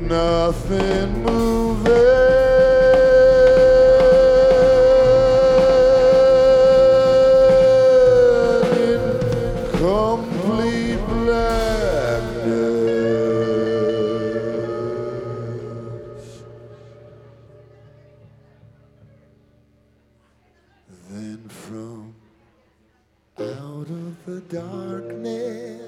nothing moving in complete blackness. Then from out of the darkness